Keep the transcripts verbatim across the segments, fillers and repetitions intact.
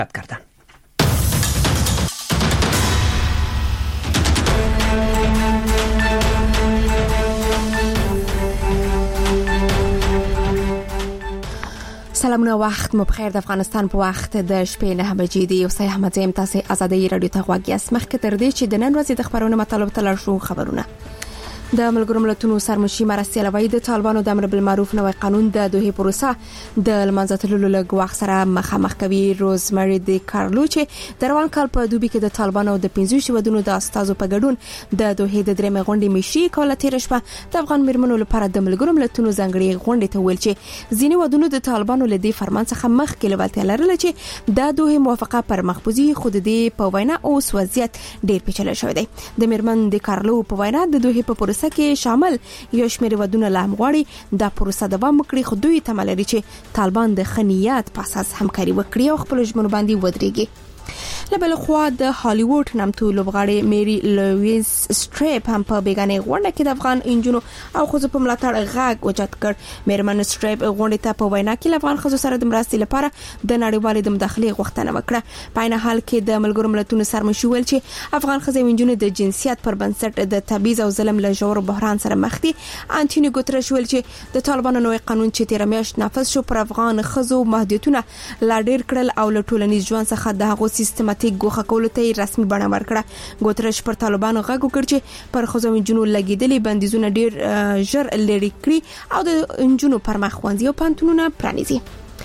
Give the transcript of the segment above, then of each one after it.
کردن. سلامونه، وخت مو بخیر. د افغانستان په وخت د شپې نه بجې دی. وسای احمد زیم تاسو آزادۍ رادیو ته غوږ یاست. مخکې تر دې چې د نن ورځې د خبرونو مطالب تلل شو خبرونه. د ملګرو ملتونو سرمشي مرستیال وای د طالبانو د امر بالمعروف نوې قانون د دوه پروسه د لمنځتللو لږ وخت سره مخامخ کوي. روزمری د کارلو چې د روان کال په دوبي کې د طالبانو د پنځه شودونو د استادو په ګډون د دوه د درېمې غونډې مشي کوله تیر شپه د افغان مرمنو لپاره د ملګرو ملتونو ځانګړي غونډې ته ویل چې ځینې ودونو د طالبانو له دې فرمان څخه مخکې لولتیا لرله چې د دوه موافقه پر مخبوزي خود دې په وینا اوس وضعیت ډیر پیچلې شوی دی. د مرمن د کارلو په وینا د دوه په پروسه کې شامل یو شمېر ودونه لام غواړي د پروسه دوام وکړي، خو دوی تمه لري چې طالبان د خنیات په اساس همکاري وکړي او خپل ژمنو باندې ودرېږي. لبل خو د هالیوډ نامتو لوبغاړي میری لویس سټریپ هم په بیگانه غونډه کې د افغان انجونو او خو په ملاتړ غاګ وجات کړ. میرمن سټریپ غونډه ته په وینا کې افغان خزو سره د مرستې لپاره د نړیوالې د مداخلې غوښتنه وکړه. په نه حال کې د ملګرو ملتونو سرمشي ویل چې افغان خزو انجونو د جنسیت پر بنسټ د تبعیض او ظلم له ژور بحران سره مخ دي. انټونیو ګوتریش ویل چې د طالبانو نوې قانون چې تیر میاشت نافذ شو پر افغان خزو محدودیتونه لا ډیر کړل او له ټولنیز ژوند څخه د هغو سیستماتیک ګوښه کولو ته رسمي بڼه ورکړه. ګوتریش پر طالبانو غږ وکړ چې پر خزو انجونو لګیدلې بندیزونه ډیر ژر لري کړی او د انجونو پر مخ ښوونځي او پانتونونه پرانیزي.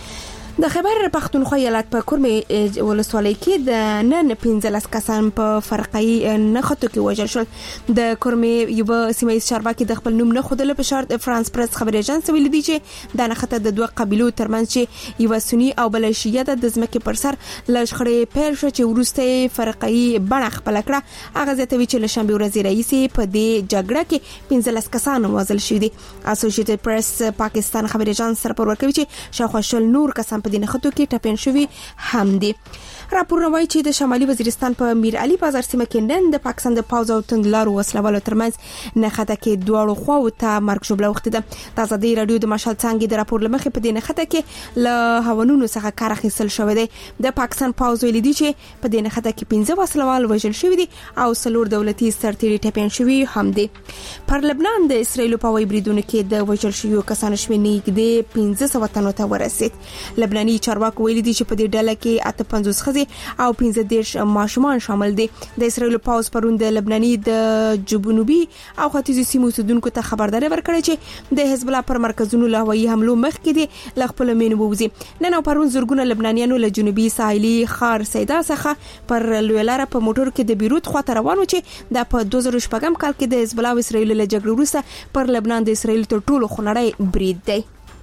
د خیبر پختونخوا ایالت په کورمې ولسوالۍ کې د نن پنځلس کسان په فرقي نخټو کې وژل شول. د کورمې یو سیمایي چارواکي د خپل نوم نه خودل په شرط فرانس پریس خبري اژانس ویلي دی چې د نخټه د دوه قبيلو ترمنځ چې یو سنی او بل شیعه د ځمکې پر سر لشخړې پیل شو چې ورسته فرقي بڼه خپل کړه. هغه ځتوي چې لشنبه ورځ رئیس په دې جګړه کې پنځلس کسان وژل شوي دي. اسوسییټډ پریس پاکستان خبري اژانس سره پور ورکوي چې شاوخوا شل نور کسان په دې نخټو کې ټاپین شوی هم دي. راپور راوایي چې د شمالي وزیرستان په میر علي بازار سیمه کې نن د پاکستان د پاوز او تندلارو وسلوالو ترمنځ نخټه کې دواړو خواو ته مرګ ژوبله وخت ده. د آزادۍ رادیو د مشال څنګه د راپور لمخې په دې نخټه کې له هوانونو څخه کار اخیستل شوی دی. د پاکستان پاوز ویلي دی چې په دې نخټه کې پنځه وسلوال وژل شوی دي او څلور دولتي سرتیري ټاپین شوی هم دي. پر لبنان د اسرایل په وای بریدونو کې د وژل شویو کسانو شمېر نږدې پنځه سوه تنو ته ورسید. لبناني چارواکو ویلي دي چې په دې ډله کې اته پنځوس ښځې او پنځه دېرش ماشومان شامل دي. د اسرایل پاوز پرون د لبناني د جنوبي او ختیځي سیمو اوسیدونکو ته خبرداري ورکړه چې د حزب الله پر مرکزونو له هوایي حملو مخکې دي له خپل مینو ووزي. نن او پرون زرګونه لبنانیانو له جنوبي ساحلي ښار سیدا څخه پر لوی لار په موټر کې د بیروت خواته روان و چې د په دوه زره شپږم کال کې د حزب الله او اسرایل له جګړې وروسته پر لبنان د اسرایل تر ټولو خونړی برید دی.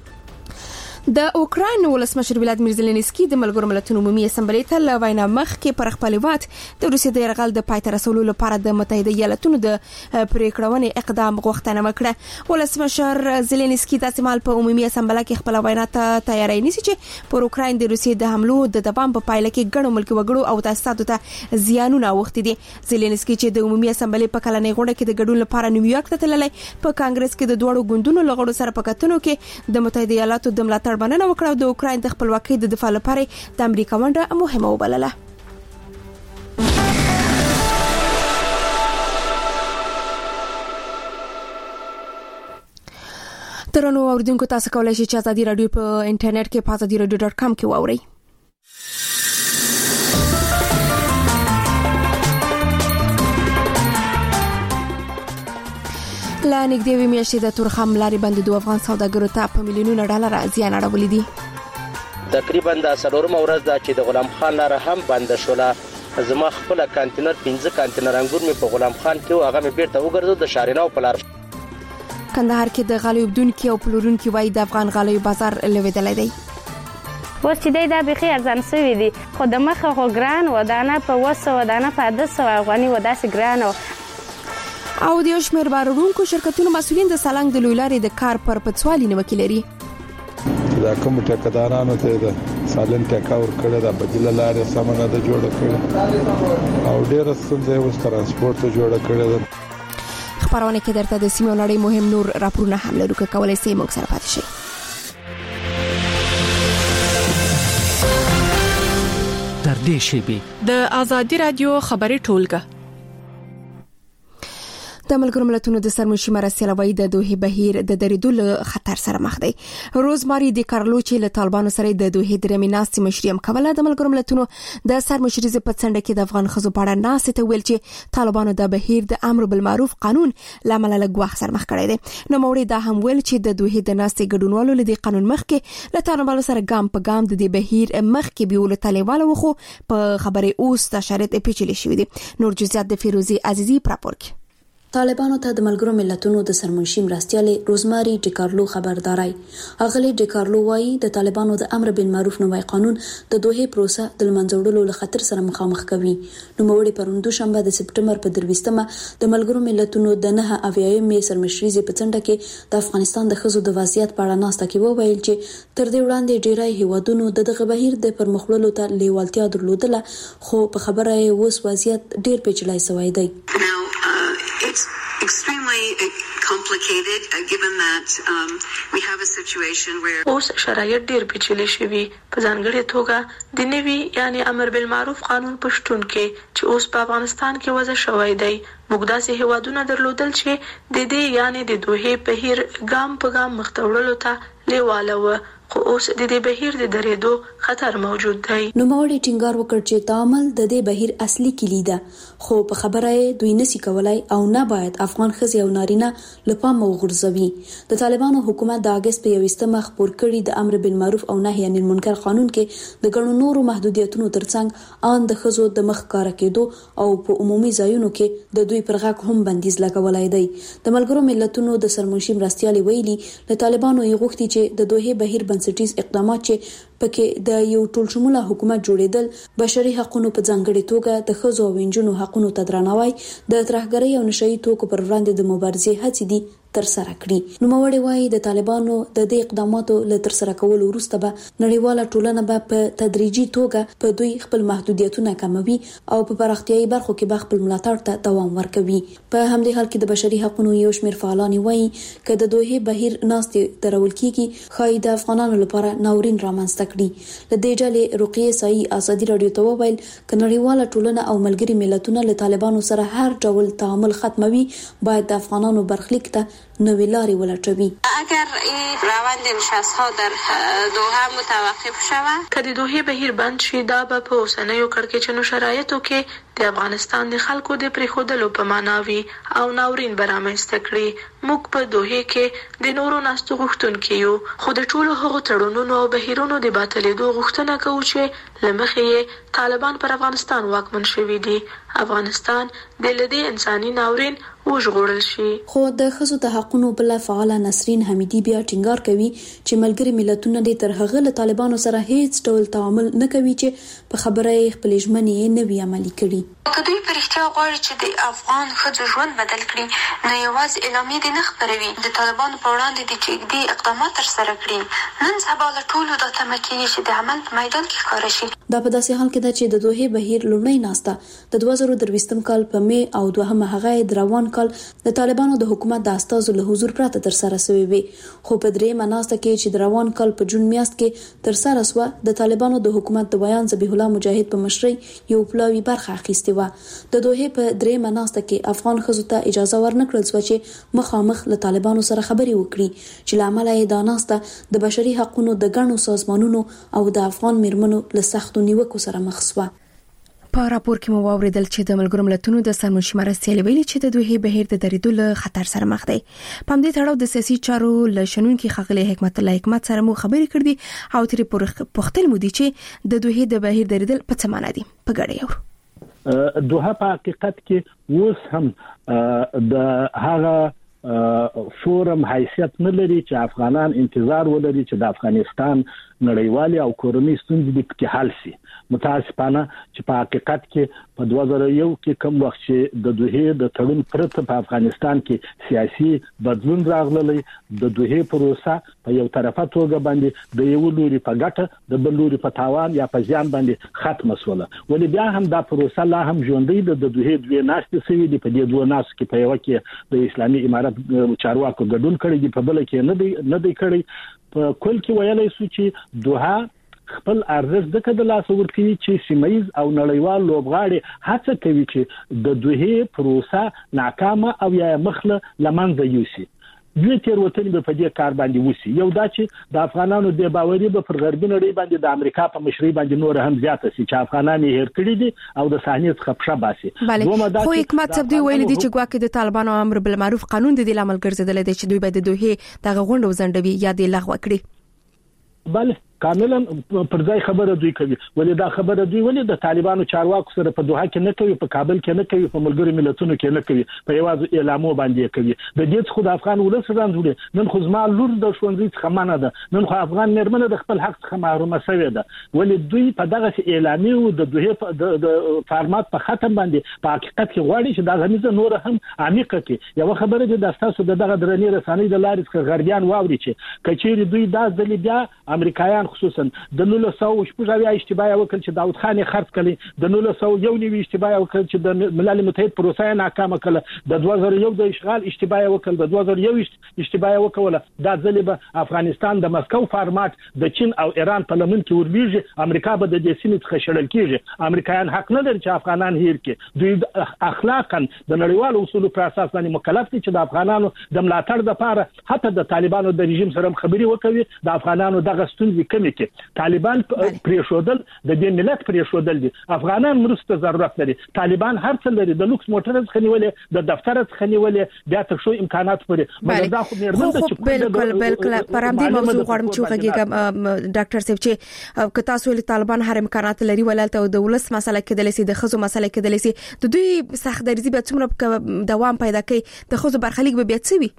د اوکراین ولسمشر ولادیمیر زيلنسکي د ملګرو ملتونو عمومي اسمبلی ته له وینا مخکې پر خپل وات د روسیې د یرغل د پای ته رسولو لپاره د متحده ایالاتونو د پریکړونې اقدام غوښتنه وکړه. ولسمشر زيلنسکي د استعمال په عمومي اسمبلی کې خپل وینا ته تیاری نیسي چې پر اوکراین د روسیې د حملو د دوام په پایله کې ګڼو ملکي وګړو او تاسیساتو ته زیانونه اوښتي دي. زيلنسکي چې د عمومي اسمبلی په کلنۍ غونډه کې د ګډون لپاره نیویارک ته تللی په کانګرس کې د دوړو ګوندونو لغړو سره په کتنو کې د متحده ایالاتو د ملاتړ بننه وکړه او د اوکراین د خپلواکۍ د دفاع لپاره د امریکا ونډه مهمه وبلله. ترنو اوریدونکو تاسو کولای شئ چې آزادي رادیو په انټرنیټ کې په آزادي رادیو ډاټ کام کې واورئ. لا نږدې وی میاشتې د تورخم لارې بندیدو افغان سوداګرو ته په میلیونونو ډالر زیان اړولی دي. تقریبا د څلورمه ورځ ده چې د غلام خان لاره هم بند شوله. زما خپل کانټینر پنځه کانټینر انګور مې په غلام خان کې او هغه مې بیرته وګرځو د شاریناو په لار. کندهار کې د غالیو بدونکو او پلورونکو وای د افغان غالیو بازار لویدلې دی. اوس چې دا بخي ارزان شوی دي خو د مخه خو ګران ودانه په وسه ودانه په دس افغاني وداسې ګران او د یو شمېر بارونکو شرکتونو مسؤلین د سالنګ د لویلارې د کار پر پڅوالي نیوکه لري. دا کوم ټاکدارانو ته د سالنګ ټاکا ور کړه د بدیل لارې سمونه د جوړ کړه او ډېر ستونزې اوس ترانسپورت ته جوړ کړه. خبرونه کې درته د سیمې نړۍ مهم نور راپورونه هم لرو که کولای شئ موږ سره پاتې شئ. د تر دې شیبې د آزادي رادیو خبري ټولګه. د ملګرو ملتونو د سرمنشي مرستې لوي د دوه بهیر د درېدو له خطر سره مخ دی. روزماري د کارلو چې له طالبانو سره د دوه درېمې ناستې مشریم کوله د ملګرو ملتونو د سرمشري په څنډه کې د افغان خزو په اړه ناستې ته ویل چې طالبانو د بهیر د امر بالمعروف قانون لامل له ګواښ سره مخ کړی دی. نو موري دا هم ویل چې د دوه د ناستې ګډونوالو له دې قانون مخ کې له طالبانو سره ګام په ګام د دې بهیر مخ کې بیول طالبانو وخو په خبره اوس د شرط پیچلې شوې دي. نور جزئیات د فیروزي عزیزي پراپور کې. طالبانو ته د ملګرو ملتونو د سرمنشي مرستیالې روزماري ډیکارلو خبردارای اغلی ډیکارلو وايي د طالبانو د امر بالمعروف نوی قانون د دوه پروسه د منځوړلو له خطر سره مخامخ کوي. نو موړي پروندو شنبه د سپټمبر په درويستمه د ملګرو ملتونو د نه اویایم سرمشري په څنډه کې د افغانستان د خزو د وضعیت په اړه ناسته کې وویل چې تر دې وړاندې ډیرای هیوادونو د دغه بهیر د پرمخړلو ته لیوالتیا درلودله خو په خبره یې اوس وضعیت ډیر پیچلای شوی دی. It's extremely complicated uh, given that um, we have a situation where اوس شرایط ډیر پیچلي شوي په ځانګړي توګه د نوي یعنی امر بالمعروف قانون پښتون کې چې اوس په افغانستان کې وضع شوی دی. موږ داسې هیوادونه درلودل چې د دې یعنی د دوه بهیر ګام په ګام مختوړلو ته لیواله و خو اوس د دې بهیر د درېدو خطر موجود دی. نو موري ټینګار وکړ چې تعامل د دې بهیر اصلي کلی ده خو په خبره یې دوی نسی کولای او نه باید افغان خزي او نارینه لپاره وغورځوي. د طالبانو حکومت د اگست په یوستمه خبر کړی د امر بالمعروف او نهي عن المنکر قانون کې د ګڼو نورو محدودیتونو ترڅنګ ان د خزو د مخ کار کېدو او په عمومي ځایونو کې د دوی پر غاک هم بندیز لګولای دی. د ملګرو ملتونو د سرمنشي مرستيالي ویلي له طالبانو یې غوښتي چې د دوه بهیر بنسټیز اقدامات چې پکې د یو ټولشموله حکومت جوړیدل، بشري حقوقو په ځانګړي توګه د ښځو او نجونو حقوقو ته درناوی، د ترهګرۍ او نشئی توکو پر وړاندې د مبارزې هڅې دي تر سره کړي. نو موړي وايي د طالبانو د دې اقداماتو له تر سره کولو وروسته به نړیواله ټولنه به په تدریجي توګه په دوی خپل محدودیتونه کموي او په پراختیايي برخو کې به خپل ملاتړ ته دوام ورکوي. په همدې حال کې د بشري حقوقو یو شمېر فعالان وايي چې د دوه بهیر ناستې درول کیږي خای د افغانانو لپاره ناورین رامنځته کړي. لدې ډلې رقیه سای ازادي رادیو ته وویل چې نړیواله ټولنه او ملګري ملتونه له طالبانو سره هر ډول تعامل ختموي، باید د افغانانو برخلیک ته نوې لارې ولټوي. اگر این روند نشست‌ها در دوحه متوقف شود، که د دوحه بهیر بند شي، دا به په اوسنیو کړکېچنو شرایطو کې د افغانستان د خلکو د پریښودلو په معنا وي او ناورین به رامنځته کړي. موږ په دوحه کې د نورو ناستو غوښتونکي یو، خو د ټولو هغو تړونونو او بهیرونو د باطلېدو غوښتنه کوو چې له مخې یې طالبان پر افغانستان واکمن شوي دي. افغانستان د لدې انساني ناورین وژغورل شي. خو د ښځو د حقوقو بل فعال نسرین حمیدی بیا ټینګار کوي چې ملګري ملتونه د تر هغه له طالبانو سره هیڅ ډول تعامل نه کوي چې په خبره خپل ژمنې نه وی عملي کړي. که دوی په رښتیا غواړي چې د افغان ښځو ژوند بدل کړي، نو یوازې اعلامیې دې نه خپروي، د طالبانو په وړاندې د جدي اقدامات ترسره کړي. نن سبا له ټولو دا تمه کېږي چې د عمل په میدان کې ښکاره شي. دا په داسې حال کې ده چې د دوه بهیر لومړی ناسته د دوه زره درویشتم کال په می او دوهمه هغه د روان کال د طالبانو د حکومت د استازو له حضور پرته تر سره شوی وي. خو په درېمه ناسته کې چې د روان کال په جون میاشت کې تر سره شوه، د طالبانو د حکومت د بیان ذبیح الله مجاهد په مشرۍ یو پلاوی برخه اخیستې و. د دوه په درېمه ناسته کې افغان ښځو ته اجازه ورنکړل شو چې مخامخ له طالبانو سره خبرې وکړي، چې لامل یې دا ناسته د بشري حقوقو د ګڼو سازمانونو او د افغان میرمنو له سختو نیوکو سره مخ شوه. په راپور کې مو واوریدل چې د ملګرو ملتونو د سرمنشي مرستې ویلي چې د دوه بهیر د درېدو له خطر سره مخ دی. په دې تړاو د سیاسي چارو له شنونکو خغلی حکمت الله حکمت سره مو خبرې کړې او ترې پوښتل مو دي چې د دوه د بهیر درېدل په څه معنی دي. په ګډه یو دوه په حقیقت کې اوس هم د هغه فورم حیثیت نه لري چې افغانان انتظار ولري چې د افغانستان نړیوالي او کورنۍ ستونزې د پکې حل شي. متاسفانه چې په حقیقت کې په دوه زره یو کې کوم وخت چې د دوه د تړون پرته په افغانستان کې سیاسي بدلون راغلی، د دوه پروسه په یو طرفه توګه باندې د یو لوري په ګټه د بل لوري په تاوان یا په ځان باندې ختم شوله. ولې بیا هم دا پروسه لا هم ژوندۍ ده. د دوه دوه ناستې سوي دي، په دې دوه ناستو کې په یو کې د اسلامي امارت چارواکو ګډون کړی دی، په بل کې نه دی نه دی کړی. په کل کې ویلای شو چې دوه خپل ارزښت د کده لاس ورکوي چې سیمایز او نړیوال لوبغاړي هڅه کوي چې د دوه پروسه ناکامه او یا مخله لمنځه یوسي. دوی تیروتنې به په دې کار باندې وسی. یو دا چې د افغانانو د باوري به پر غربي نړۍ باندې د امریکا په مشرۍ باندې نور هم زیات شي چې افغانان یې هیر کړی دي او د صحنې څخه پښه باسي. خو حکومت صاحب دوی ویل دي چې ګواکې د طالبانو امر بالمعروف قانون د دې عمل ګرځیدل دي چې دوی به د دوه دغه غونډه وزندوي یا د لغوه کړي. بله کاملا پر ځای خبره دوی کوي. ولې دا خبره دوی ولې د طالبانو چارواکو سره په دوحه کې نه کوي، په کابل کې نه کوي، په ملګرو ملتونو کې نه کوي، په یوازې اعلانو باندې کوي. د دې څخه د افغان ولس ځان جوړي. نن خو زما لور د ښوونځي څخه منه ده، نن خو افغان مېرمنه د خپل حق څخه محرومه شوې ده. ولې دوی په دغه اعلانیو د دوه د فارمات په ختم باندې په حقیقت کې غواړي چې دا غمیزه نور هم عمیقه کې. یو خبره ده د تاسو دغه درنې رسنۍ د لارې څخه غربیان واوري چې کچېری دوی دا ځل بیا امریکایان خصوصا د نولس سوه شپږ اشتباه وکړ چې داود خان خرڅ کړي، د نولس سوه یو نوي اشتباه وکړ چې د ملل متحد پروسه ناکامه کړه، د دوه زره یو د اشغال اشتباه وکړ، د دوه زره یو اشتباه وکړه. دا ځل به افغانستان د مسکو فارمات د چین او ایران په لمن کې وربيږي، امریکا به د دې سیمې څخه شړل کیږي. امریکایان حق نه لري چې افغانان هیر کړي. دوی اخلاقا د نړیوالو اصولو پر اساس باندې مکلف دي چې د افغانانو د ملاتړ لپاره حتی د طالبانو د رژیم سره خبري وکړي، د افغانانو دغه ستونزې کمې کړي. طالبان پریښودل د دې ملت پریښودل دي. افغانان مرسته ضرورت لري. طالبان هر څه لري، د لوکس موټر څخه نیولې، د دفتر څخه نیولې، بیا تر شو امکانات پرې. مګر دا خو مېرمن ده چې بالکل بالکل پر همدې موضوع غواړم چې وغږیږم ډاکټر صاحب چې که تاسو ولې طالبان هر امکانات لري ولالته د ولس مسله کېدل سي، د خزو مسله کېدل سي، د دوی سخت درزي به څومره دوام پیدا کوي، د خزو برخلیک به بیا څه وي؟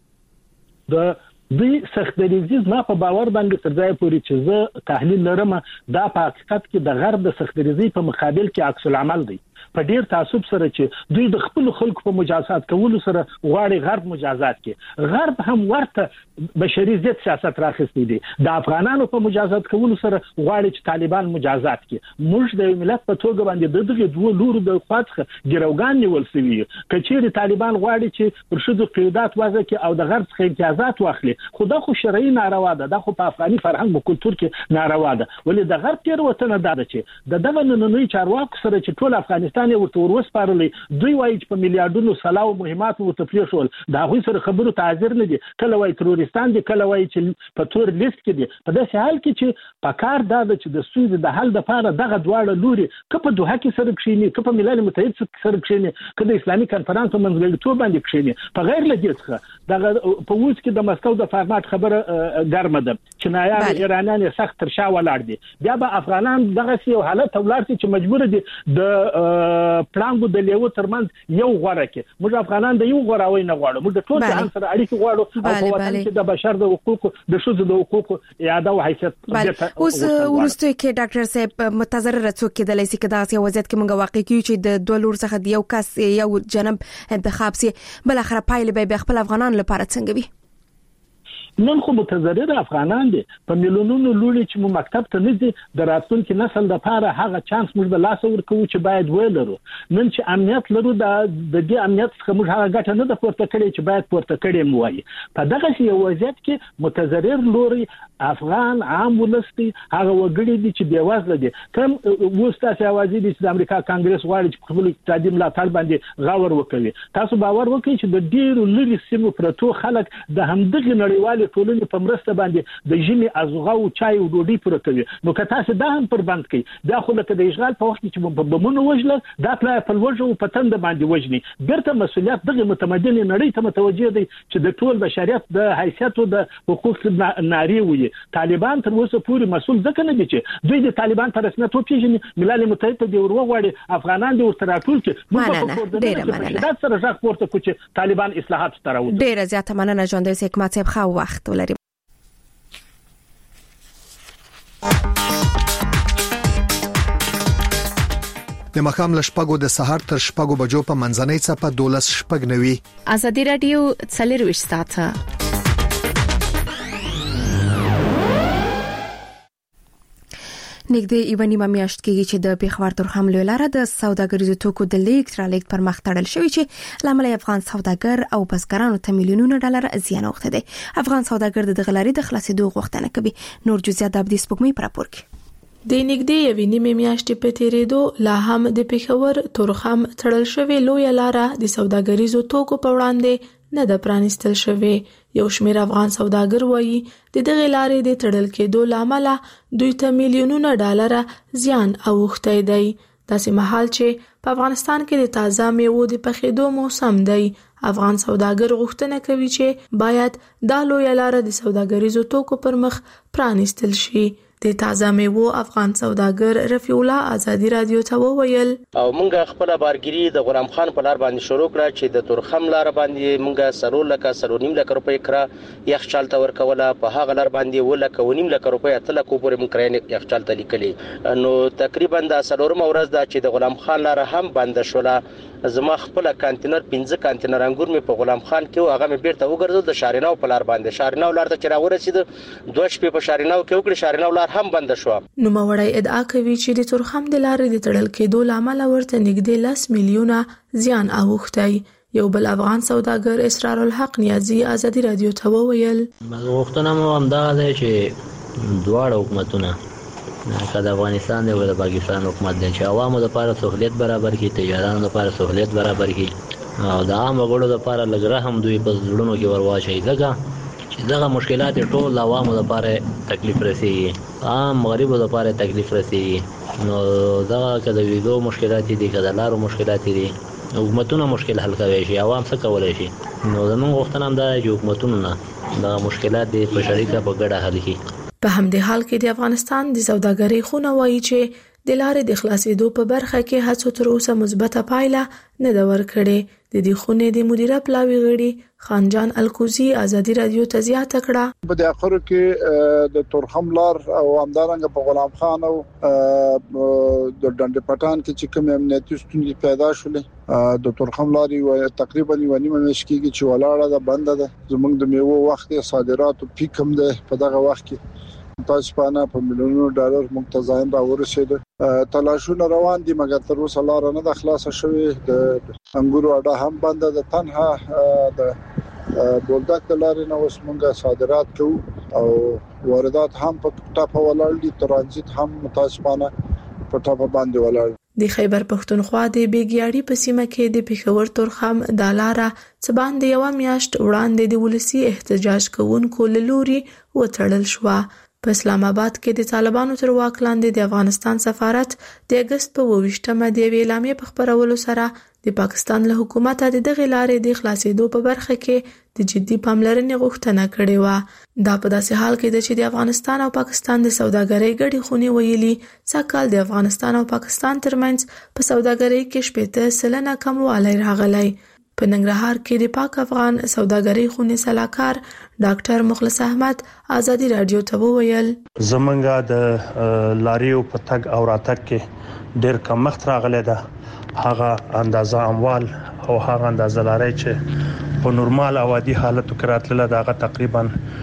د دوی سختدریزي ما په باور باندې تر ځای پورې چې زه تحلیل لرم دا په حقیقت کې د غرب د سختدریزي په مقابل کې عکس العمل دی. په ډیر تعصب سره چې دوی د خپل خلکو په مجازات کولو سره غواړي غرب مجازات کې. غرب هم ورته بشري ضد سیاست راخستی دي. د افغانانو په مجازات کولو سره غواړي چې طالبان مجازات کې. موږ د ملت په توګه باندې دغه دوه لورو د خواطخه ګروګان نیول سوي. کچېری طالبان غواړي چې پر شذو قیودات وضع کې او د غرب څخه امتیازات واخلي. خدا خو شرعي ناروا ده، دا خو په افغاني فرهنګ او کلتور کې ناروا ده. ولې د غرب تیر وطن دا ده چې د دغه نننوي چارواکو سره چې ټول افغانستان ورته ورسپارلې، دوی وایي چې په میلیارډونو سلاو مهمات ورته پریښول، دا هغوی سره خبرو ته حاضر نه دي. کله وایي تروریستان دي، کله وایي چې په تور لیست کې دي. په داسې حال کې چې په کار دا ده چې د ستونزې د حل لپاره دغه دواړه لوري که په دوحه کې سره کښېني، که په ملل متحد سره کښېني، که د اسلامي کنفرانس په منځګړیتوب باندې کښېني، په غیر له دې څخه دغه په اوس کې د مسکو د فارمات خبره ګرمه ده. چینایان ایرانیان سخت تر شا ولاړ دي. بیا به افغانان دغه یو حالت ولاړ شي چې مجبور دي د پلانګو د لیو ترمنځ یو غوړه کې. موږ افغانان د یو غوړاوي نه غواړو، موږ د ټول جهان سره اړیکې غواړو او په وطن کې د بشر د حقوقو د شذو د حقوقو اعاده او حیثیت. اوس ورسته کې ډاکټر صاحب متضرر څوک کېدلی سي کدا سي وضعیت کې موږ واقع کیو چې د دوه لور څخه یو کس یو جنب انتخاب سي، بل اخر پایله به خپل افغانان لپاره څنګه وي؟ نن خو متضرر افغانان دي. په میلیونونو لوري چې مو مکتب ته نزي، د راتلونکي نسل لپاره هغه چانس موږ د لاس ورکو چې باید ولرو. نن چې امنیت لرو د دې امنیت څخه موږ هغه ګټه نه د پورته کړې چې باید پورته کړې مو وایي. په دغه یو وضعیت کې متضرر لوري افغان عام ولستي هغه وګړي دي چې بیوازله دي. کوم وستا سیاوازي دي چې د امریکا کانګرس واړي چې خپل اقتصادي ملاتړ باندې غاور وکړي. تاسو باور وکړئ چې د ډیرو لري سیمو پرتو خلک د همدغه نړیوال ټولنې په مرسته باندې د ژمي ازغه او چای او ډوډۍ پوره کوي. نو که تاسو دا هم پر بند کړئ، دا خو لکه د اشغال په وخت کې په بمونو وژل، دا پلا په لوجو په تند باندې وژني. بیرته مسؤلیت دغه متمدن نړۍ ته متوجه دي چې د ټول بشریت د حیثیت او د حقوق ناری وي. طالبان تر اوسه پورې مسؤل ځکه نه دي چې دوی د طالبان په رسمیت وپیژني، ملل متحد ته دی وروغواړي، افغانان دی ورته راټول کړي. موږ په کوردینه دا سره ځخ پورته کوي چې طالبان اصلاحات ستراوي. ډیره زیاته مننه ژوندۍ حکمت صاحب، خو وخت ولري. د مخام لشپګو د سحر تر شپګو بجو په منځنۍ صفه دولس شپګ نوي. ازادي رادیو څلرويش ساعته. نږدې یو نیمه میاشت کېږي چې د پیښور تورخم لاره د سوداګریزو توکو د لیږد رالېږد پر مخ تړل شوی چې لامل افغان سوداګر او بزګرانو ته میلیونونه ډالر زیان اوښتی دی. افغان سوداګر د دغه لارې د خلاصېدو غوښتنه کوي. نور جزئیات د ابدي سپوږمۍ په راپور کې. د نږدې یوې نیمې میاشتې په تیریدو لا هم د پیښور تورخم تړل شوې لویه لاره د سوداګریزو توکو په وړاندې نه د پرانیستل شوې. یو شمېر افغان سوداګر وایي د دغه لارې د تړل کېدو لامل دوی ته میلیونونه ډالر زیان اوښتی دی. داسې مهال چې په افغانستان کې د تازه میوو د پخېدو موسم دی، افغان سوداګر غوښتنه کوي چې باید دا لویه لاره د سوداګریزو توکو پر مخ پرانیستل شي. د تازه میوو افغان سوداګر رفیع الله ازادي رادیو ته وویل او مونږ خپل بارګری د غلام خان په لار باندې شروع کړه چې د تورخم لار باندې مونږ سرور لکه سرونیم لک روپۍ کړه یخ چالت ورکوله په هغه لار باندې ولکه ونیم لک روپۍ اتل کو پورې مونږ کړی یخ چالت لیکلې. نو تقریبا د سرورم ورځ دا چې د غلام خان لار هم بند شوله. زما خپل کانټینر پنځه کانټینر انګور می په غلام خان کې او هغه می بیرته وګرځول د شاریناو په لار باندې. شاریناو لار ته چې راورسید دوه شپې په شاریناو کې وکړي، شاریناو لار هم بند شو. نو موړی ادعا کوي چې د تورخم د لارې د تړل کېدو لامل ورته نږدې لس میلیونه زیان اوښتی. یو بل افغان سوداګر اسرار الحق نیازی ازادي رادیو ته وویل غوښتنه مو هم دا ده چې دواړه حکومتونه که د افغانستان او د پاکستان حکومت د عوامو لپاره سہولت برابر کړي، تجارانو لپاره سہولت برابر کړي او د عام وګړو لپاره لږ رحم دوی په زړونو کې ورواچي. ځکه چې دغه مشکلات ټول عوامو لپاره تکلیف رسېږي، عام غریبو لپاره تکلیف رسېږي. نو دغه که د ویدو مشکلات دي، که د لارو مشکلات دي، حکومتونه مشکل حل کوي شي، عوام څه کولی شي. نو زموږ غوښتنه هم دا ده چې حکومتونو نه دغه مشکلات دي په شریکه په ګډه حل کړي. په همدې حال کې د افغانستان د سوداګرۍ خونه وایي چې د لارې د خلاصېدو په برخه کې هڅو تر اوسه مثبته پایله نه ده ورکړې. د دې خونې د مدیره پلاوي غړي خانجان الکوزي ازادي رادیو ته زیاته کړه په د اخر کې د تورخم لار او همدارنګه په غلام خان او د ډنډ پټان کې چې کوم امنیتي ستونزې پیدا شولې د تورخم لارې تقریبا یو نیمه میاشت کې چې ولاړه ده، بنده ده. زموږ د میوو وخت صادراتو پیک هم ده په دغه وخت کې تاسو پانه په میلیونونو ډالر متزاین را ورسېده. تلاشونه روان دي مګر تر اوسه لار نه د خلاص شوې. د انګورو اډه هم بند ده. تنها د بولدک د لارې نه اوس موږ صادرات کوو او واردات هم په ټاپه ولاړ دي، ترانزیت هم تاسو پانه په ټاپه باندې ولاړ. د خیبر پښتونخوا د بیګیاړي په سیمه کې د پیښور تورخم د لاره څه باندې یو میاشت وړاندې د ولسی احتجاج کوونکو له لوري وتړل شو. په اسلام آباد کې د طالبانو تر واک لاندې د افغانستان سفارت د اگست په اوویشتمه د یوې اعلامیې په خپرولو سره د پاکستان له حکومت د دغه لارې د خلاصېدو په برخه کې د جدي پاملرنې غوښتنه کړې و. دا په داسې حال کې ده چې د افغانستان او پاکستان د سوداګرۍ ګډې خونې ویلي سږکال د افغانستان او پاکستان ترمنځ په سوداګرۍ کې شپږ سلنه کموالی راغلی. په ننګرهار کې د پاک افغان سوداګرۍ خونې سلاکار ډاکټر مخلص احمد ازادي رادیو ته وویل زمونږ د لاریو په تګ او راتګ کې ډېر کمښت راغلی ده. هغه اندازه اموال او هغه اندازه لاري چې په نورمال او عادي حالتو کې راتلله دغه تقریبا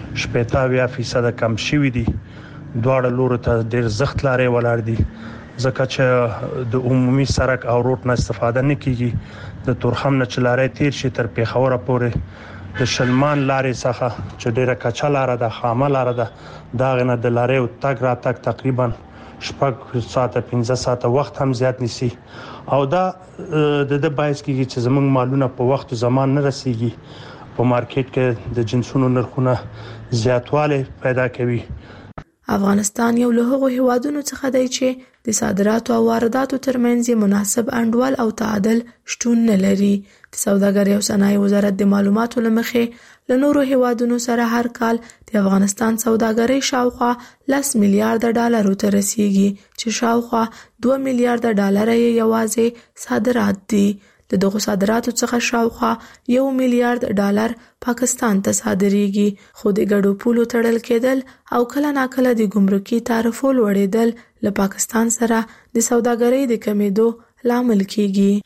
شپږ فیصد کم شوی دي. دواړه لورو ته ډېر زخت لاري ولاړ دي ځکه چې د عمومي سړک او روټ نه استفاده نه کیږي. د تورخم نه چلارې تیر شي تر پیښور پورې د شلمان لارې څخه چې ډیره کچا لار ده، خامه لار ده، دا غنه د لارې تګ را تګ تقریبا شپږ ساعته پنځه ساعته وخت هم زیات نسی او دا د د بایس کېږي چې زمونږ مالونه په وخت زمان نه رسیږي. په مارکیټ کې د جنسونو نرخونه زیاتوالی پیدا کوي. افغانستان یو له هغو هیوادونو څخه دی چې د صادراتو او وارداتو ترمنځ مناسب انډول او تعادل شتون نه لري. د سوداګرۍ او صنایع وزارت د معلوماتو لمخې له نورو هیوادونو سره هر کال د افغانستان سوداګرۍ شاوخوا لس میلیارډ ډالرو ته رسیږي چې شاوخوا دوه میلیارډ ډالر یې یوازې صادرات دي. د دغه صادراتو څخه شاوخوا یو میلیارډ ډالر پاکستان ته صادریږي. خو د ګډو پولو تړل کېدل او کله ناکله د ګمرکي تعرفو لوړېدل له پاکستان سره د سوداګرۍ د کمیدو لامل کیږي.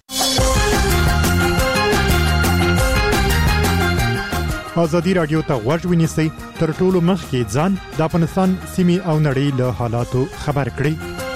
ازادي رادیو ته غوږ ونیسئ تر ټولو مخکې ځان د افغانستان سیمې او نړۍ له حالاتو خبر کړئ.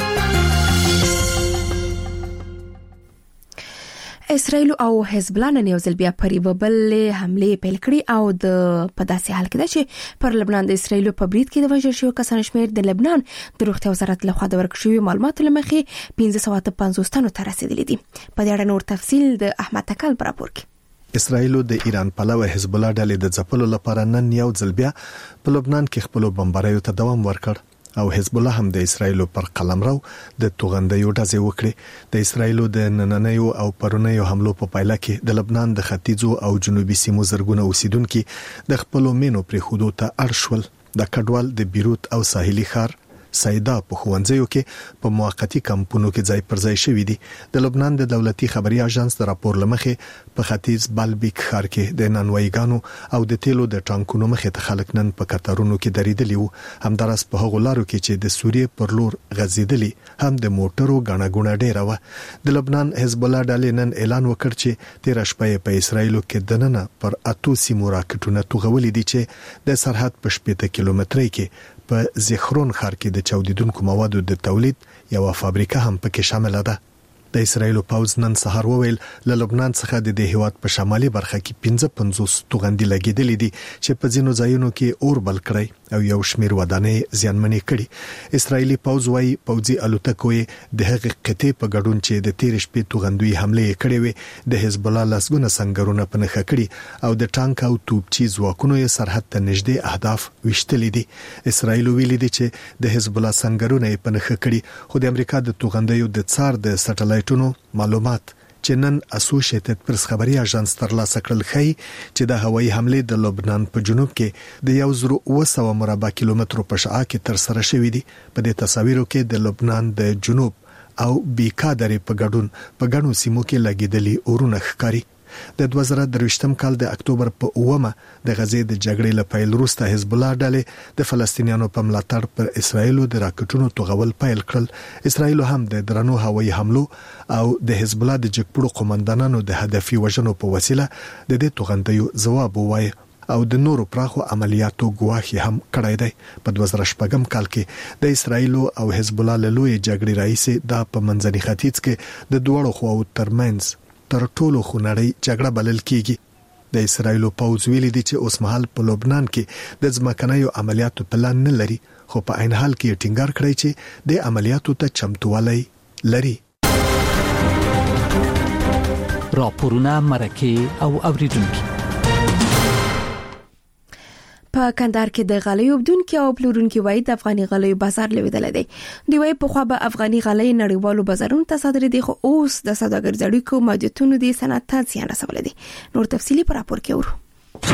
اسرائیل او حزب الله نن یو ځل بیا پر یو بل حمله پیل کړې او د په داسې حال کې ده چې پر لبنان د اسرائیل په برید کې د وژل شویو کسانو شمېر د لبنان د روغتیا وزارت لخوا د ورکړل شویو معلوماتو له مخې پنځه سوه پنځوس تنو ته رسیدلي دي. په دې اړه نور تفصیل د احمد تکل پر راپور کې. اسرائیل د ایران پلوه حزب الله ډلې د ځپلو لپاره نن یو ځل بیا په لبنان کې خپل بمباریو ته دوام ورکړ او حزب الله هم د اسرائیل پر قلمرو د توغندیو ډزې وکړي. د اسرائیل د نننیو او پرونیو حملو په پایله کې د لبنان د ختیځو او جنوبي سیمو زرګونه اوسیدونکو د خپل مینو پر حدود ته اړشول. د کډوال د بیروت او ساحلي ښار سیدا په خوندزیو کې په موقتی کمپونو کې ځای پر ځای شوې دي. د لبنان د دولتي خبري اژانس د راپور لمخې په ختیځ بالبیک ښار کې د نانوایګانو او د تیلو د ټانکونو مخې ته خلک نن په کتارونو کې دریدلي وو. همدارس په هغو لارو کې چې د سوریې پر لور غځیدلي هم د موټرو غاڼه غونه ډیره و. د لبنان حزب الله ډلې نن اعلان وکړ چې تیر شپه په اسرائیل کې دننه پر اتو سیمو راکټونه توغولې دي چې د سرحد په شپږ کیلومترۍ کې په زخرون ښار کې د چاودیدونکو موادو د تولید یو فابریکه هم پکې شامل ده. د اسرائیل پوز نن سهار وویل له لبنان څخه د دې هیواد په شمالي برخه کې پنځه پنځوس توغندي لګیدلې دي چې په ځینو ځایونو کې اور بل کړی او یو شمیر ودانۍ زیانمنې کړي. اسرائیلی پوز وايي پوځي الوتکو د هغې قطې په ګډون چې د تیر شپې توغندوي حمله کړې وي د حزب الله لسګونه سنگرونه په نخښه کړي او د ټانک او توپچي ځواکونو یې سرحد ته نږدې اهداف وشتلې دي. اسرائیل ویلي دي چې د حزب الله سنگرونه په نخښه کړي خو د امریکا د توغندیو د څار د سټلایټ معلومات چې نن اسوسییټډ پریس خبري اژانس ترلاسه کړل خي چې د هوایي حمله د لبنان په جنوب کې د یو زرو اوه سوه مربع کیلومترو په شعاع کې تر سره شوې دي. په دې تصاویرو کې د لبنان د جنوب او بیکا درې په ګډون په ګڼو سیمو کې لګیدلي اورونه ښکاري. د دوه زره درویشتم کال د اکتوبر په اومه د غزې د جګړې له پیل وروسته حزب الله ډلې د فلسطینیانو په ملاتړ پر اسرائیل د راکټونو توغول پیل کړل. اسرائیل هم د درنو هوایي حملو او د حزب الله د جګپړو قومندانانو د هدفي وژنو په وسیله د دې توغندیو ځواب ووایي او د نورو پراخو عملیاتو ګواهی هم کړی دی. په دوه زره شپږم کال کې د اسرائیل او حزب الله له لوی جګړې راهیسې دا په منځني ختیځ کې د دوړو خواو ترمنځ تر ټولو خونړۍ جګړه بلل کیږي. د اسرائیل پوځ ویلي دي چې اوس مهال په لبنان کې د ځمکنیو عملیاتو پلان نه لري خو په عین حال کې ټینګار کړی چې د عملیاتو ته چمتووالی لري. راپورونه مرکه او اوریدونکو په کندهار کې د غالیو بدونکو او پلورونکو وای د افغاني غالیو بازار لویدل دی. دی وای په خو به افغاني غالۍ نړیوالو بازارونو ته صادرې دي خو اوس د سوداګر زړیکو محدودیتونو د صنعت ته زیان رسول دي. نور تفصيلي پر راپور کې ورو.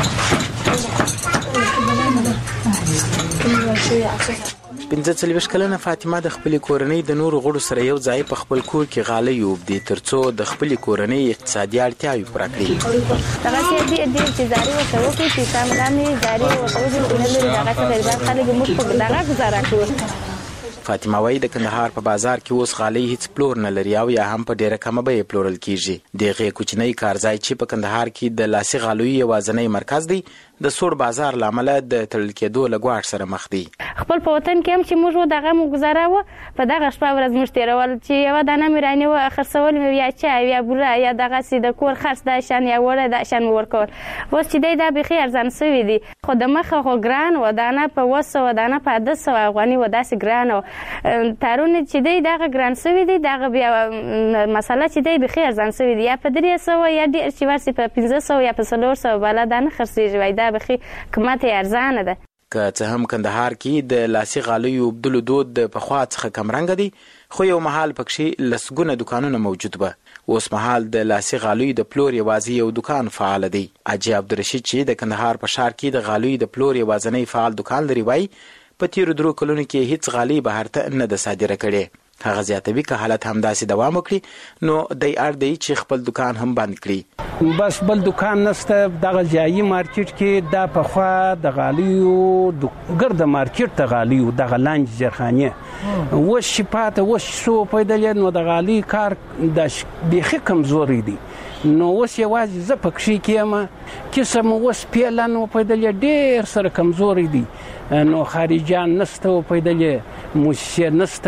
پنځه څلوېښت کلنه فاطمه د خپل کورنۍ د نورو غړو سره یو ځای په خپل کور کې غالۍ وبدي ترڅو د خپل کورنۍ اقتصادي اړتیاوې پوره کړي. دغه چې دې دې چې زاري وته وکړي چې سامانې زاري وته وکړي نه لري دغه چې غریبان خلک موږ په دغه گزاره کوو. فاطمه وايي د کندهار په بازار کې اوس غالۍ هیڅ پلور نه لري او یا هم په ډیره کمه بیه پلورل کیږي. دغه کوچنی کارځای چې په کندهار کې د لاسي غالۍ یوازینی مرکز دی د سور بازار لامل د تړل کېدو لګواټ سره مخ دي. خپل په وطن کې هم چې موږ دغه مو گزاره و په دغه شپه ورځ موږ تیرول چې یو دانه میرانی و خرڅول مې یا چا یا بوره یا دغه سي د کور خرڅ د شان یا وړه د شان ورکول اوس چې د بخي ارزان سوي دي خو د مخه خو ګران و دانه په وسو و دانه په د سو افغاني و داسې ګران و تارونه چې دغه ګران سوي دي دغه بیا مسله چې د بخي ارزان سوي دي یا په درې سو یا د چې ورسي په پنځه سو یا په څلور سو بل دانه خرڅيږي وای دا بخي قیمت ارزانه ده. که څه هم کندهار کې د لاسي غالیو بدلو دود د پخوا څخه کم رنګ دي خو یو محل پکې لسګونه دکانونه موجود به. اوس محل د لاسي غالیو د پلور یوازې یو دکان فعال دی. اجي عبدالرشید چې د کندهار په ښار کې د غالیو د پلور یوازینی فعال دکان لري وای په تیر درو کلونو کې هیڅ غالي بهر ته نه د صادره کړي. هغه زیاتوي که حالت هم داسې دوام وکړي نو د اړ دی چې خپل دکان هم بند کړي. بس بل دکان نسته دغه ځایي مارکیټ کې دا په خوا د غالیو ګرد مارکیټ ته غالیو دغه لانج زرخانه و شپاته و شو پیدا نو د غالي کار د بيخي کمزوري دي نو اوس یوازې زه پکې کېم کیسه مو اوس پیلانو پیدا ډېر سره کمزوري دي نو خارجان نسته پیدا موسسه نسته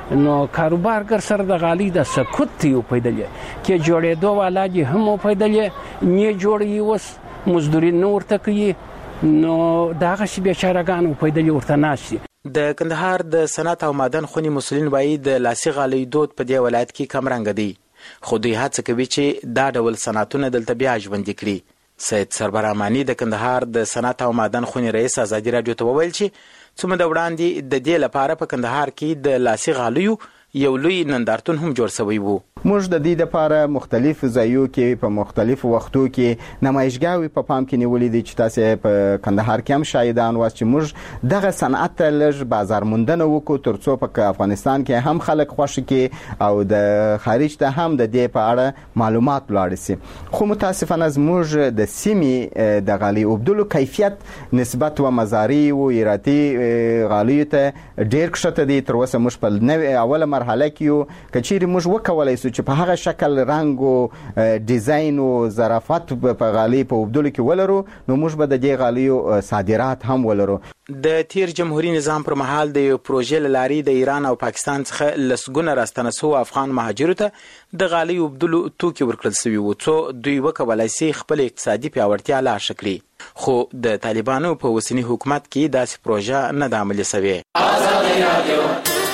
نو کاروبارګر سره د غالي د سکوت یو پیدلې کې جوړېدو والا چې هم پیدلې نه جوړي وس مزدوري نور تکي نو داغه شی بیچارهګانو پیدلې ورته ناشي. د کندهار د صنعت او معدن خونی مسولین وایي د لاسي غالۍ دود په دې ولایت کې کم رنګ دی، خو دوی هڅه کوي چې دا ډول صنعتونه دلته بیا ژوند کړي. سید سربر امانی د کندهار د صنعت او معدن خونی رئیس ازادي رادیو ته وویل چې څومره د وړاندې د دې لپاره په کندهار کې د لاسي غالیو یو لوی نندارتون هم جوړ شوی وو. موږ د دې لپاره مختلف ځایو کې په مختلفو وختو کې نمایشګاوي په پام کې نیولې دي چې تاسو په کندهار کې هم شاهدان واست چې موږ دغه صنعت ته لږ بازار موندنه وکړو ترڅو په افغانستان کې هم خلک خوښ کې او د خارج ته هم د دې په اړه معلومات ولاړ شي. خو متاسفانه موږ د سیمې د غالي اوبدلو کیفیت نسبت و مزاري او ایراتي غالي ته ډېر کښته دي. تر اوسه موږ په نوې اوله مرحله کې یو کچېرې موږ وکولای سو چې په هغه شکل رنګ او ډیزاین او ظرافت په غالي په وبدلو کې ولرو نو موږ به د دې غالیو صادرات هم ولرو. د تیر جمهوریت نظام پر مهال د یو پروژې لاري د ایران او پاکستان څخه لسګونه راستنه سو افغان مهاجرو ته د غالي وبدلو توکي ورکړل شوی وو څو دوی وکولای شي خپل اقتصادي پیاوړتیا لا شکړي. خو د طالبانو په وسنی حکومت کې داسې پروژه نه د عملي شوی. آزادي رادیو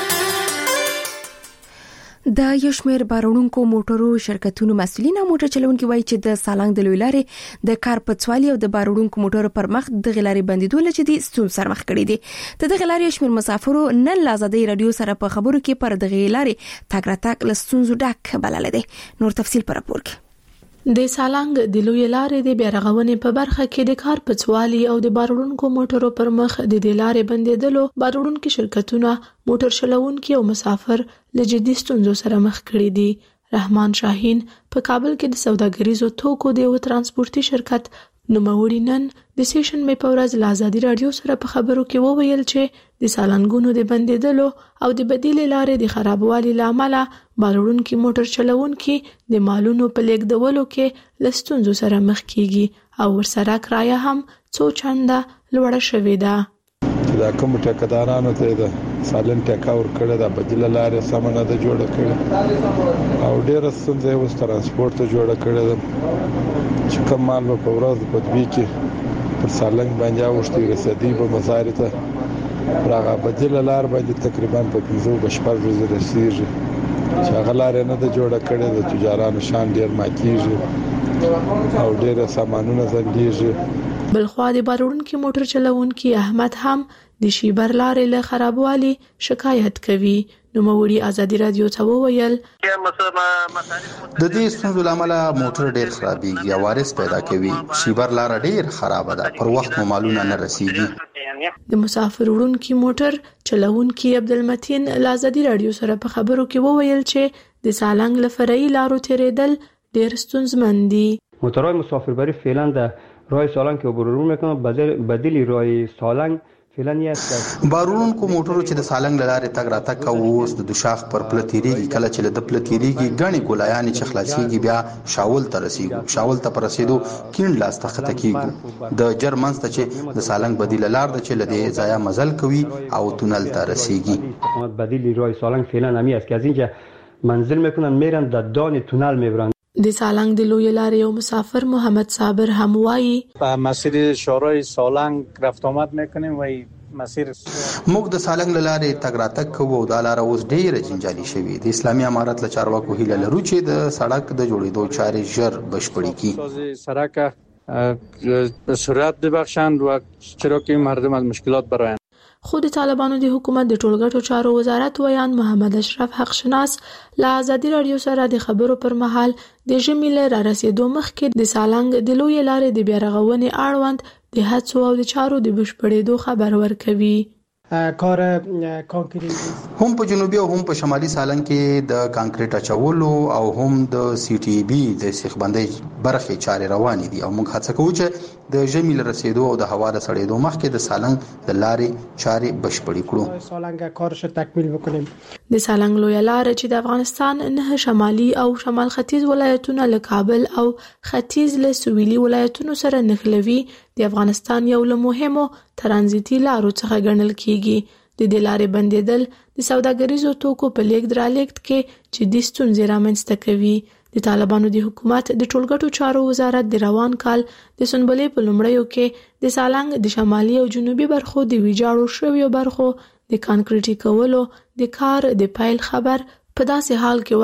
د یو شمېر بارونکو موټرو شرکتونو مسؤلین او موټر چلونکي وایي چې د سالنګ د لوی لارې د کار پڅوالي او د بارونکو موټرو پر مخ د غلاري بندیدو لچې دي ستون سر مخ کړي دي. د دغه لارې شمېر مسافرو نن لازادي رادیو سره په خبرو کې پر دغه لارې تګ راتګ لستونزو ډک بلل دي. نور تفصیل پر راپور کې. د سالنګ د لوی لارې د بیارغونې په برخه کې د کار پڅوالي او د بارونکو موټرو پر مخ د دې لارې بندیدلو بارونکو شرکتونه موټر چلوونکي او مسافر له جدي ستونزو سره مخ کړي دي. رحمان شاهین په کابل کې د سوداګریزو توکو د یو ترانسپورتي شرکت نوموړي نن د سیشن مې په ورځ له ازادي رادیو سره په خبرو کې وویل چې د سالنګونو د بندیدلو او د بدیل لارې د خرابوالي لامل بارونکي موټر چلوونکي د مالونو په لیږدولو کې له ستونزو سره مخ کیږي او ورسره کرایه هم څو چنده لوړه شوې ده. دا کوم ټاکدارانو ته د سالن ټاکا ور کړه د بدیل لارې سمونه د جوړ کړه او ډېر ستونزې وس ترانسپورت ته جوړ کړه چې کوم مال په ورځ په دوی کې پر سالنګ باندې اوښتي رسیدي په مزار ته راغه بدیل لار باندې تقریبا په پنځه بشپړ ورځې رسیږي چې هغه لار نه د جوړ کړه د تجارانو شان ډېر ماتيږي او ډېر سامانونه زنديږي. بلخوا د بارونکي موټر چلوونکي احمد هم د شیبر لارې له خرابوالي شکایت کوي. نو موري ازادي رادیو ته وویل د دې ستونزو لامل موټر ډېر خرابېږي او وارث پیدا کوي. شیبر لار ډېر خراب ده، پر وخت مو مالونه نه رسیږي. د مسافر وړونکي موټر چلوونکي عبدالمتین ازادي رادیو سره په خبرو کې وویل چې د سالنګ لفرعي لارو تیریدل ډېر ستونزمن دي. موټرهای مسافربری فعلا در راه سالنگ که عبور میکنن بدیل راه سالنگ فعلا نیست. بارونکو موټرو چې د سالنګ لارې تګ راتګ کوي اوس د دوشاخ پر پلتيريږي، کله چې د پلتيريږي غني ګولایان چې خلاصيږي بیا شاول ته رسیږي، شاول ته پر رسیدو کیند لاس ته خته کیږي. د جرمنس ته چې د سالنګ بدیل لار د چې لدی ځای مزل کوي او تونل ته رسیږي. بدیل راه سالنگ فعلا نمی است که از اینجا منزل میکنن میرن در دان تونل میبرن. د سالنګ د لوی لارې او مسافر محمد صابر هم وایي په مسیر شورای سالنګ رفت آمد میکنیم و مسیر موږ د سالنګ لارې تګ راتګ کوو او د لار اوس ډېر جنجالي شوی. د اسلامي امارت له چارواکو هیله لرو چې د سړک د جوړېدو چارې ژر بشپړې کړي. سړک به سرعت ببخشند و چرا که مردم از مشکلات برآیند. خود طالبانو د حکومت د ټولګټو چارو وزارت ویان محمد اشرف حق شناس له ازادي رادیو سره د خبرو پر مهال د ژمي له را رسیدو مخکې د سالنګ د لوی لارې د بیارغونې اړوند د هڅو او د چارو د بشپړېدو خبر ورکوي. کار کانکریټ هم په جنوبي او هم په شمالي سالنګ کې د کانکریټ اچولو او هم د سی ټي بي د سیخبندۍ برخې چارې روانې دي او موږ هڅه کوو چې د ژمي له رسیدو او د هوا د سړېدو مخکې د سالنګ د لارې چارې بشپړې کړو. سالنګ کارش تکمیل وکړو. د سالنګ لوی لار چې د افغانستان نه شمالي او شمال ختیځ ولایتونه له کابل او ختیځ له سویلي ولایتونو سره نښلوي د افغانستان یو له مهمو ترانزیتي لارو څخه ګڼل کیږي. د دې لارې بندیدل د سوداګریزو توکو په لیږد رالېږد کې جدي ستونزې رامنځته کوي. د طالبانو د حکومت د ټولګټو چارو وزارت د روان کال د سنبلې په لومړیو کې د سالنګ د شمالي او جنوبي برخو د ویجاړو شویو برخو د کانکریټي کولو د کار د پیل خبر په داسې حال کې